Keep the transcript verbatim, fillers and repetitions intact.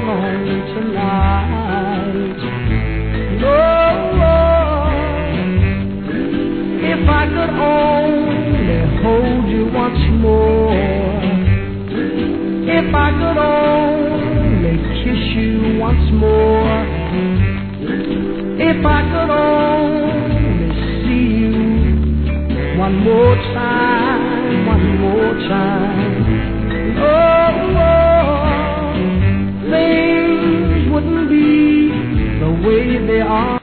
home tonight. No, if I could only hold you once more, if I could only kiss you once more, if I could only see you one more time.